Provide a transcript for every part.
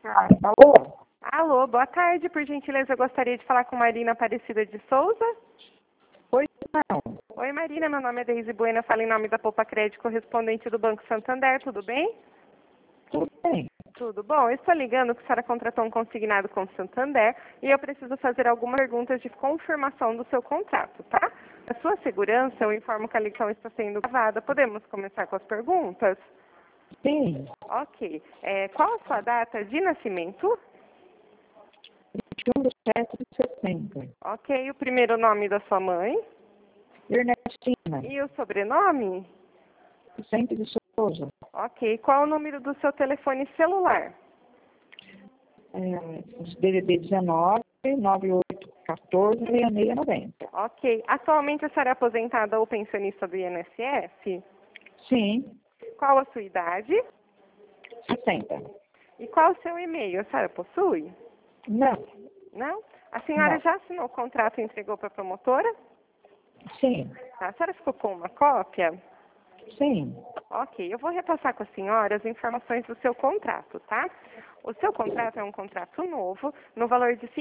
Alô? Alô, boa tarde. Por gentileza, eu gostaria de falar com Marina Aparecida de Souza. Pois não. Oi, Marina. Meu nome é Deise Bueno. Eu falo em nome da Poupa Crédito, correspondente do Banco Santander. Tudo bem? Tudo bem. Tudo bom. Eu estou ligando que a senhora contratou um consignado com o Santander e eu preciso fazer algumas perguntas de confirmação do seu contrato, tá? A sua segurança, eu informo que a ligação está sendo gravada. Podemos começar com as perguntas? Sim. Ok. Qual a sua data de nascimento? 21/7/60. Ok. O primeiro nome da sua mãe? Ernestina. E o sobrenome? Vicente de Souza. Ok. Qual o número do seu telefone celular? DDD 19 9814 6690. Ok. Atualmente a senhora é aposentada ou pensionista do INSS? Sim. Qual a sua idade? 60. E qual o seu e-mail? A senhora possui? Não. Não? A senhora Não. já assinou o contrato e entregou para a promotora? Sim. Tá. A senhora ficou com uma cópia? Sim. Ok, eu vou repassar com a senhora as informações do seu contrato, tá? O seu contrato é um contrato novo, no valor de R$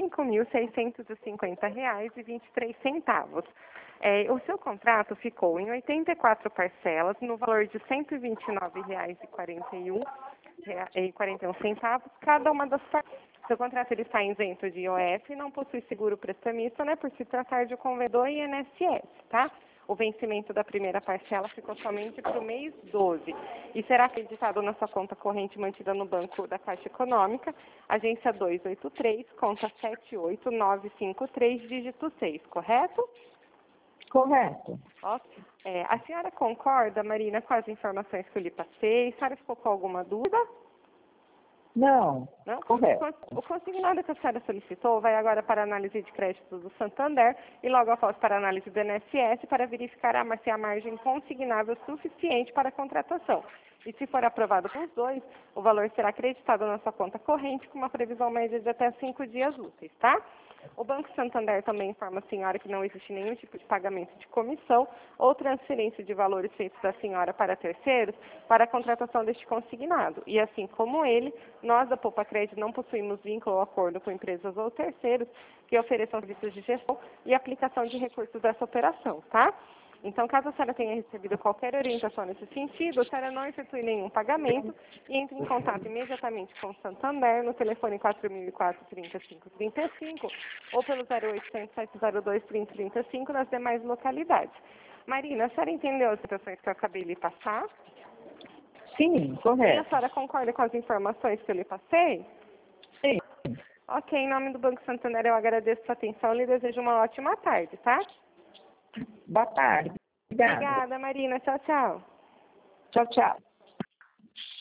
5.650,23. O seu contrato ficou em 84 parcelas, no valor de R$ 129,41, cada uma das parcelas. Seu contrato ele está isento de IOF e não possui seguro prestamista, né, por se tratar de convedor e INSS, tá? O vencimento da primeira parcela ficou somente para o mês 12 e será acreditado na sua conta corrente mantida no Banco da Caixa Econômica, agência 283, conta 78953, dígito 6, correto? Correto. Ok. A senhora concorda, Marina, com as informações que eu lhe passei? A senhora ficou com alguma dúvida? Não. Não? Correto. O consignado que a senhora solicitou vai agora para a análise de crédito do Santander e logo após para a análise do INSS para verificar se a margem consignável é suficiente para a contratação. E se for aprovado pelos dois, o valor será acreditado na sua conta corrente com uma previsão média de até 5 dias úteis, tá? O Banco Santander também informa a senhora que não existe nenhum tipo de pagamento de comissão ou transferência de valores feitos da senhora para terceiros para a contratação deste consignado. E assim como ele, nós da Poupa Crédito não possuímos vínculo ou acordo com empresas ou terceiros que ofereçam serviços de gestão e aplicação de recursos dessa operação, tá? Então, caso a senhora tenha recebido qualquer orientação nesse sentido, a senhora não efetue nenhum pagamento e entre em contato imediatamente com o Santander no telefone 4004-3535 ou pelo 0800 702 3035 nas demais localidades. Marina, a senhora entendeu as situações que eu acabei de lhe passar? Sim, E a correto. senhora concorda com as informações que eu lhe passei? Sim. Ok, em nome do Banco Santander eu agradeço a sua atenção e lhe desejo uma ótima tarde, tá? Boa tarde. Obrigada. Obrigada, Marina. Tchau, tchau. Tchau, tchau.